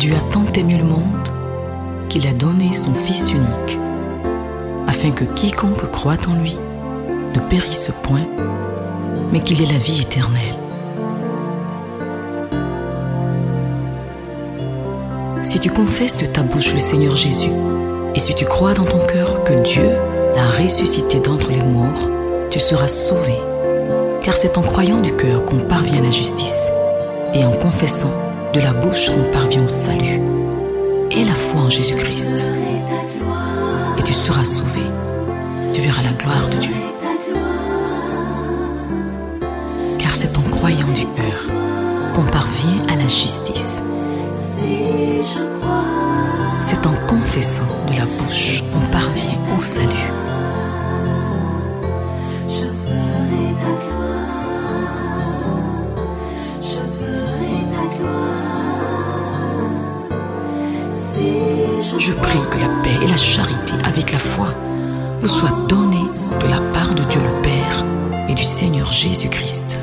Dieu a tant aimé le monde qu'il a donné son Fils unique, afin que quiconque croit en lui ne périsse point, mais qu'il ait la vie éternelle. Si tu confesses de ta bouche le Seigneur Jésus, et si tu crois dans ton cœur que Dieu l'a ressuscité d'entre les morts, tu seras sauvé. Car c'est en croyant du cœur qu'on parvient à la justice, et en confessant de la bouche qu'on parvient au salut. Aie la foi en Jésus-Christ, et tu seras sauvé. Tu verras la gloire de Dieu. Car c'est en croyant du cœur qu'on parvient à la justice. C'est en confessant de la bouche qu'on parvient au salut. Je prie que la paix et la charité avec la foi vous soient données de la part de Dieu le Père et du Seigneur Jésus-Christ.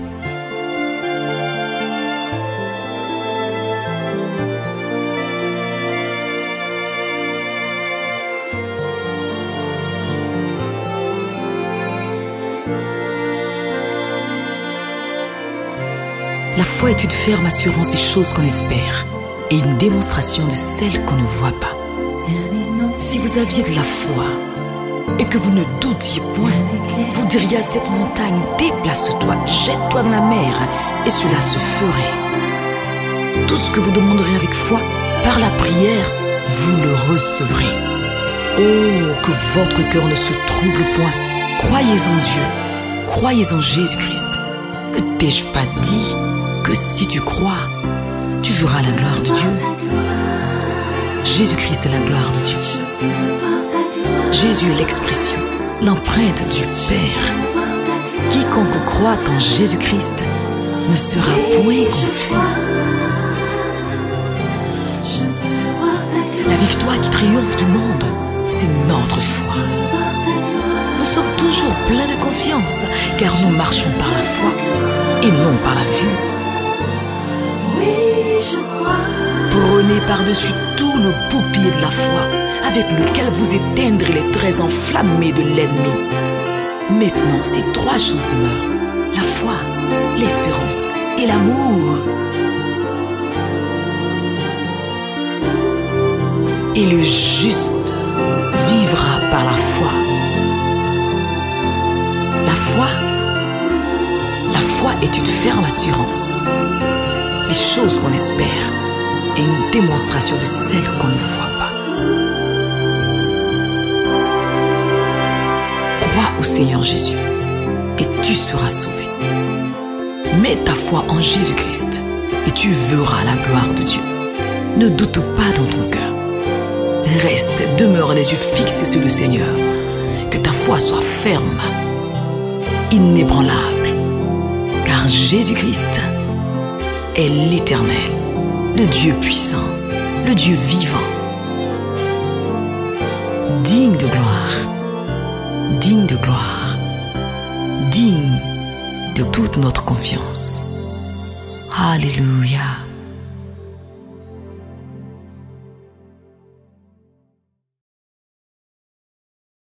La foi est une ferme assurance des choses qu'on espère et une démonstration de celles qu'on ne voit pas. Si vous aviez de la foi et que vous ne doutiez point, vous diriez à cette montagne, déplace-toi, jette-toi dans la mer, et cela se ferait. Tout ce que vous demanderez avec foi, par la prière, vous le recevrez. Oh, que votre cœur ne se trouble point. Croyez en Dieu, croyez en Jésus-Christ. Ne t'ai-je pas dit que si tu crois, tu verras la gloire de Dieu? Jésus-Christ est la gloire de Dieu. Jésus est l'expression, l'empreinte du Père. Quiconque croit en Jésus-Christ ne sera point confus. La victoire qui triomphe du monde, c'est notre foi. Nous sommes toujours pleins de confiance, car nous marchons par la foi et non par la vue. Prenez par-dessus tous nos boucliers de la foi, avec lequel vous éteindrez les traits enflammés de l'ennemi. Maintenant, ces trois choses demeurent: la foi, l'espérance et l'amour. Et le juste vivra par la foi. La foi est une ferme assurance des choses qu'on espère et une démonstration de celles qu'on ne voit pas. Crois au Seigneur Jésus et tu seras sauvé. Mets ta foi en Jésus-Christ et tu verras la gloire de Dieu. Ne doute pas dans ton cœur. Reste, demeure les yeux fixés sur le Seigneur. Que ta foi soit ferme, inébranlable, car Jésus-Christ est l'Éternel, le Dieu puissant, le Dieu vivant, digne de gloire, digne de gloire, digne de toute notre confiance. Alléluia.